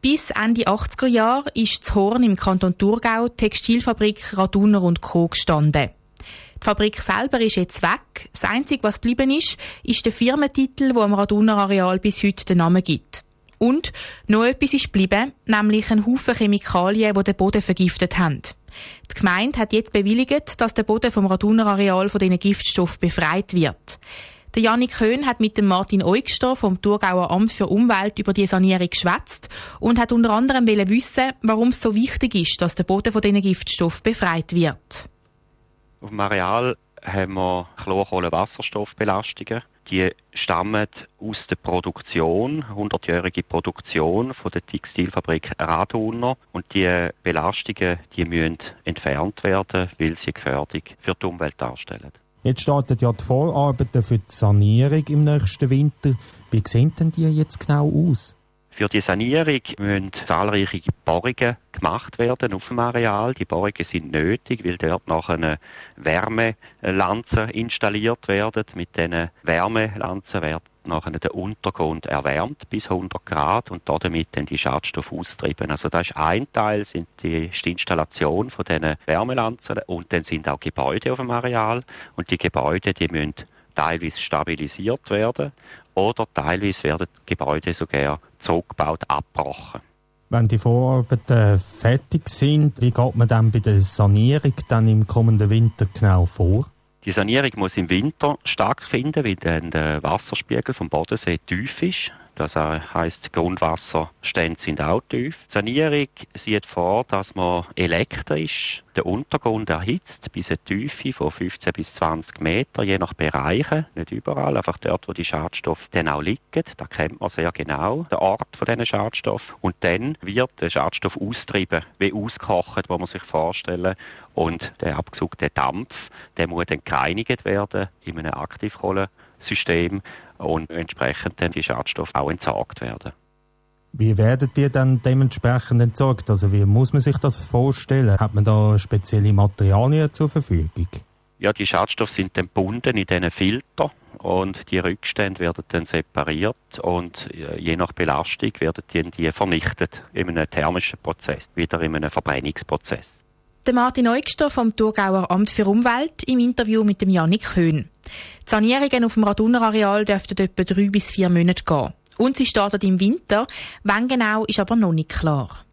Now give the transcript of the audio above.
Bis Ende 80er Jahre ist in Horn im Kanton Thurgau die Textilfabrik Raduner & Co. gestanden. Die Fabrik selber ist jetzt weg. Das Einzige, was geblieben ist der Firmentitel, der am Raduner Areal bis heute den Namen gibt. Und noch etwas ist geblieben, nämlich ein Haufen Chemikalien, die den Boden vergiftet haben. Die Gemeinde hat jetzt bewilligt, dass der Boden vom Raduner Areal von diesen Giftstoffen befreit wird. Der Jannik Höhn hat mit dem Martin Eugster vom Thurgauer Amt für Umwelt über die Sanierung geschwätzt und hat unter anderem wissen, warum es so wichtig ist, dass der Boden von diesen Giftstoffen befreit wird. Auf dem Areal haben wir Chlorkohlenwasserstoffbelastungen. Die stammen aus der Produktion, 100-jährige Produktion von der Textilfabrik Raduner. Und die Belastungen, die müssen entfernt werden, weil sie Gefährdung für die Umwelt darstellen. Jetzt starten ja die Vorarbeiten für die Sanierung im nächsten Winter. Wie sehen denn die jetzt genau aus? Für die Sanierung müssen zahlreiche Bohrungen gemacht werden auf dem Areal. Die Bohrungen sind nötig, weil dort noch eine Wärmelanze installiert werden. Mit diesen Wärmelanzen wird nachher der Untergrund erwärmt bis 100 Grad und damit dann die Schadstoffe austrieben. Also das ist ein Teil, ist die Installation von diesen Wärmelanzen und dann sind auch Gebäude auf dem Areal und die Gebäude, die müssen teilweise stabilisiert werden oder teilweise werden die Gebäude sogar zurückgebaut, abgebrochen. Wenn die Vorarbeiten fertig sind, wie geht man dann bei der Sanierung dann im kommenden Winter genau vor? Die Sanierung muss im Winter stattfinden, weil dann der Wasserspiegel vom Bodensee tief ist. Das heisst, die Grundwasserstände sind auch tief. Die Sanierung sieht vor, dass man elektrisch den Untergrund erhitzt bis eine Tiefe von 15 bis 20 Meter, je nach Bereichen, nicht überall, einfach dort, wo die Schadstoffe dann auch liegen. Da kennt man sehr genau den Ort von diesen Schadstoffen. Und dann wird der Schadstoff austrieben, wie ausgekocht, wo man sich vorstellen. Und der abgesaugte Dampf, der muss dann gereinigt werden in einem Aktivkohlensystem und entsprechend dann die Schadstoffe auch entsorgt werden. Wie werden die dann dementsprechend entsorgt? Also wie muss man sich das vorstellen? Hat man da spezielle Materialien zur Verfügung? Ja, die Schadstoffe sind dann gebunden in diesen Filter und die Rückstände werden dann separiert und je nach Belastung werden die vernichtet in einem thermischen Prozess, wieder in einem Verbrennungsprozess. Der Martin Eugster vom Thurgauer Amt für Umwelt im Interview mit dem Jannik Höhn. Die Sanierungen auf dem Raduner Areal dürften etwa 3 bis 4 Monate gehen. Und sie starten im Winter. Wann genau, ist aber noch nicht klar.